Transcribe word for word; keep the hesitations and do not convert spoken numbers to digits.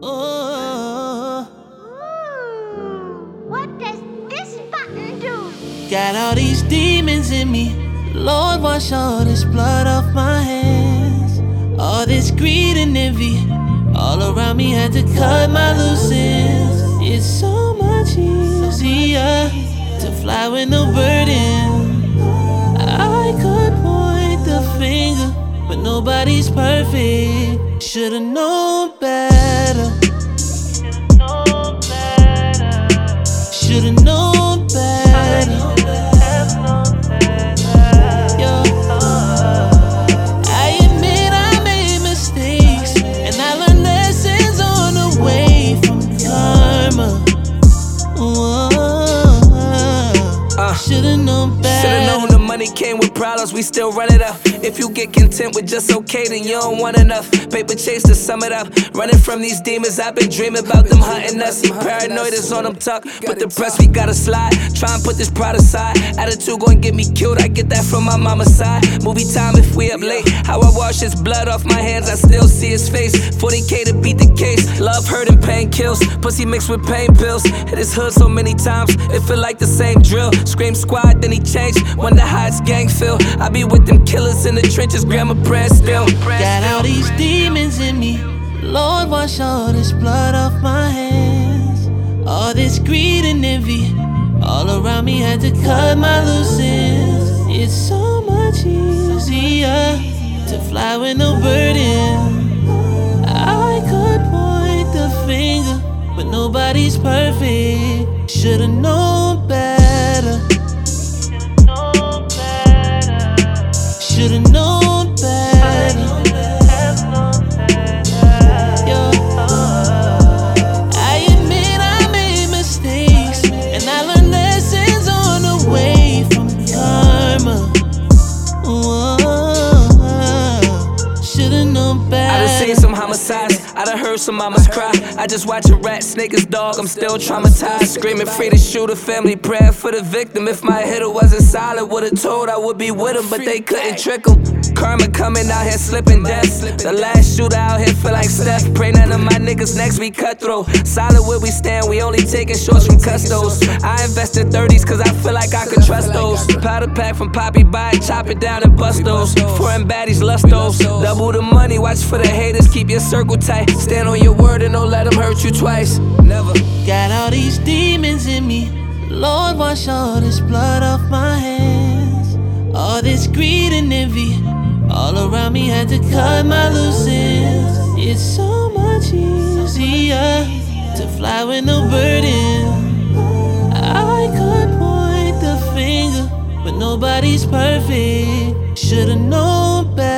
Oh. Ooh, what does this button do? Got all these demons in me. Lord, wash all this blood off my hands. All this greed and envy all around me, had to cut my loose ends. It's so much easier to fly with no burden. I could point the finger, but nobody's perfect. Should've known better. Should've known better. Yeah. I admit I made mistakes, and I learned lessons on the way from karma. Whoa. Uh, Should've known better. Should've known the money came with problems, we still run it up. If you get content with just okay, then you don't want enough. Paper chase to sum it up. Running from these demons, I've been dreaming about them hunting us. Paranoid is on them tuck, but the press we gotta slide. Try and put this pride aside. Attitude gon' get me killed, I get that from my mama's side. Movie time if we up late. How I wash his blood off my hands, I still see his face. forty K to beat the case. Love, hurt, and pain kills. Pussy mixed with pain pills. Hit his hood so many times, it feel like the same drill. Scream squad, then he changed. Wonder how his gang feel. I be with them killers in the trenches, grandma prayer still. Got all these demons in me. Lord, wash all this blood off my hands. All this greed and envy all around me, had to cut my loose ends. It's so much easier to fly with no burden. I could point the finger, but nobody's perfect. Should've known better. Should've known better. Yeah. I admit I made mistakes, and I learned lessons on the way from karma. Whoa. Should've known better. I done seen some homicides, I done heard some mamas cry. I just watch a rat snake his dog, I'm still traumatized. Screaming free to shoot a family, praying for the victim. If my hitter wasn't solid, would've told I would be with him, but they couldn't trick him. Karma coming out here slipping death. The last shooter out here feel like Steph. Pray none of my niggas next be cutthroat. Solid where we stand, we only taking shorts from custos. I invested thirties cause I feel like I could trust those. Powder pack from Poppy, buy it, chop it down and bust those. Foreign baddies, lust those. Double the money, watch for the haters, keep your circle tight. Stand on your word and don't let them hurt you twice. Never. Got all these demons in me. Lord, wash all this blood off my hands. All this greed and envy all around me, had to cut my loose ends. It's so much easier to fly with no burden. I could point the finger, but nobody's perfect. Should've known better.